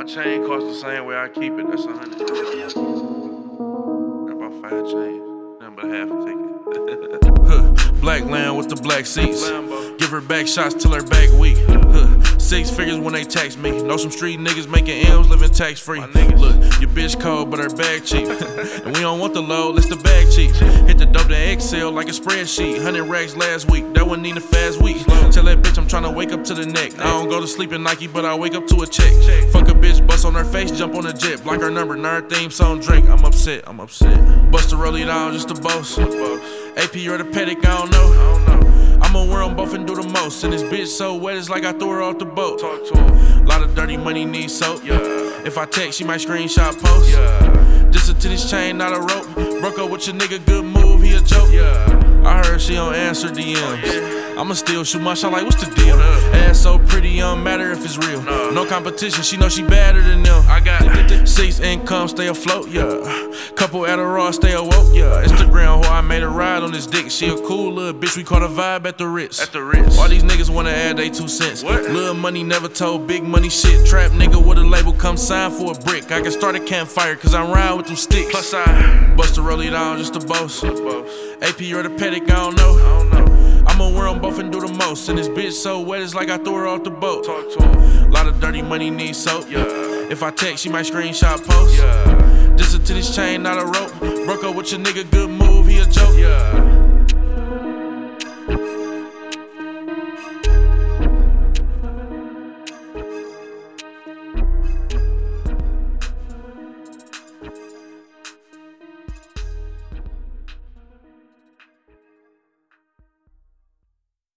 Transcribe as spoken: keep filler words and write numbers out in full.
chain costs the same way I keep it. That's a hundred. About five chains. Nothing but half a ticket. Black land with the black seats. Give her back shots till her back weak. Six figures when they tax me. Know some street niggas making M's, living tax free. Look, your bitch cold, but her bag cheap. And we don't want the load, let's the bag cheap. Hit the dope to Excel like a spreadsheet. Hundred racks last week, that wasn't even a fast week. Tell that bitch I'm tryna wake up to the neck. I don't go to sleep in Nike, but I wake up to a check. Fuck a bitch, bust on her face, jump on a jet. Block her number, nerd theme song Drake. I'm upset, I'm upset. Bust a rollie down just to boast. A P or the Pedic, I don't know. I'ma wear them both and do the most. And this bitch so wet, it's like I threw her off the boat. Talk to him. Lot of dirty money needs soap. Yeah. If I text, she might screenshot post. Yeah. Just a tennis chain, not a rope. Broke up with your nigga, good move, he a joke. Yeah. I heard she don't answer D Ms. Oh, yeah. I'ma still shoot my shot like, what's the deal? Ass so pretty, don't matter if it's real. No, no competition, she know she better than them. I got six income, stay afloat, yeah. Couple Adderall, stay awoke, yeah. Instagram, who I made a ride on this dick. She a cool little bitch, we caught a vibe at the Ritz. At the Ritz. All these niggas wanna add they two cents. What? Little money never told big money shit. Trap nigga with a label, come sign for a brick. I can start a campfire, cause I'm riding with them sticks. Plus I bust a rollie down just to boast. A P or the Pedic, I don't know. I don't know. I'ma wear them both and do the most. And this bitch so wet, it's like I threw her off the boat. Talk to him. Lot of dirty money needs soap. Yeah. If I text, she might screenshot post. Yeah. Just a tennis chain, not a rope. Broke up with your nigga, good move, he a joke. Yeah.